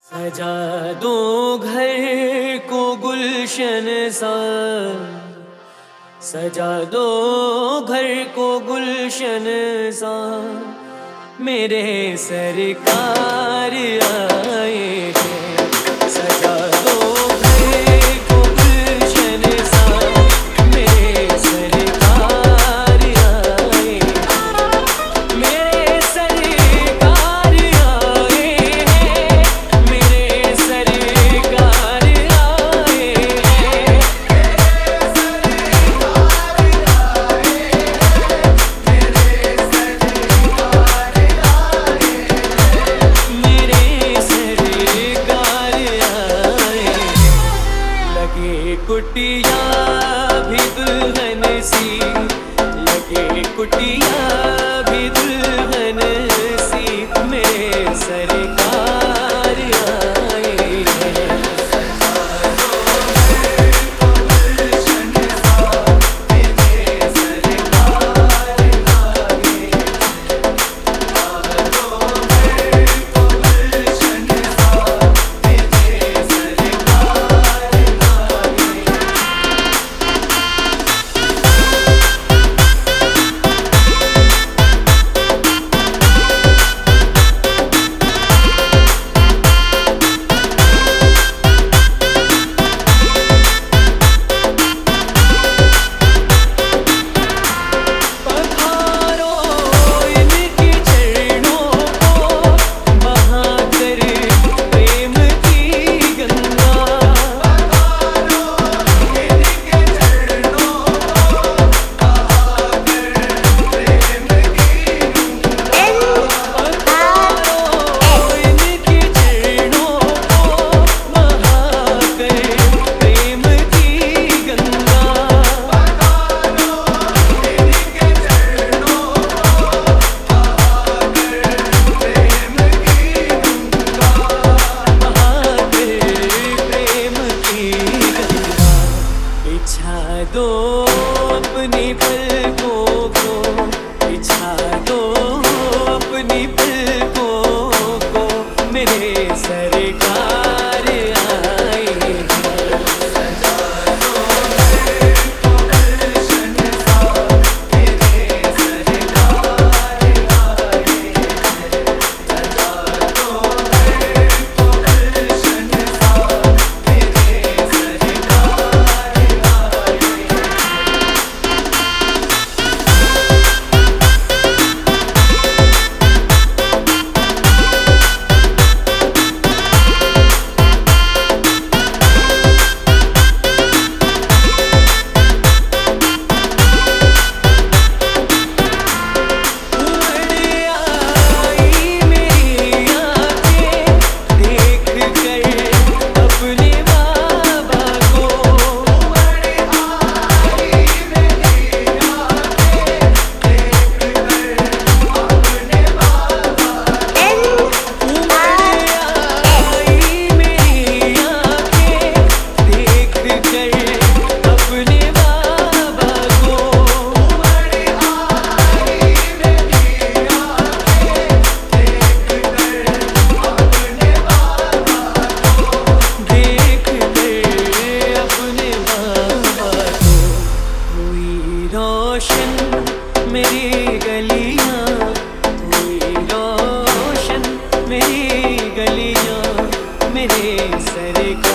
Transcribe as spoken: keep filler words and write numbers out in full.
सजा दो घर को गुलशन सा, सजा दो घर को गुलशन सा, मेरे सरकार आए हैं। सजा दो घर को गुलशन सा, मेरे सरकार आए हैं। मेरे सरकार आए हैं, मेरे सरकार आए हैं। मेरे सरकार आए हैं। लगे कुटिया भी दुल्हन सी, लगे कुटिया भी दुल्हन सी, मेरे सरकार आए हैं। बिछा दो अपनी पलकों को, बिछा दो अपनी पलकों को, मेरे सरकार आए हैं। मेरी गलियां हुई रोशन, मेरी गलियां, मेरे सरकार।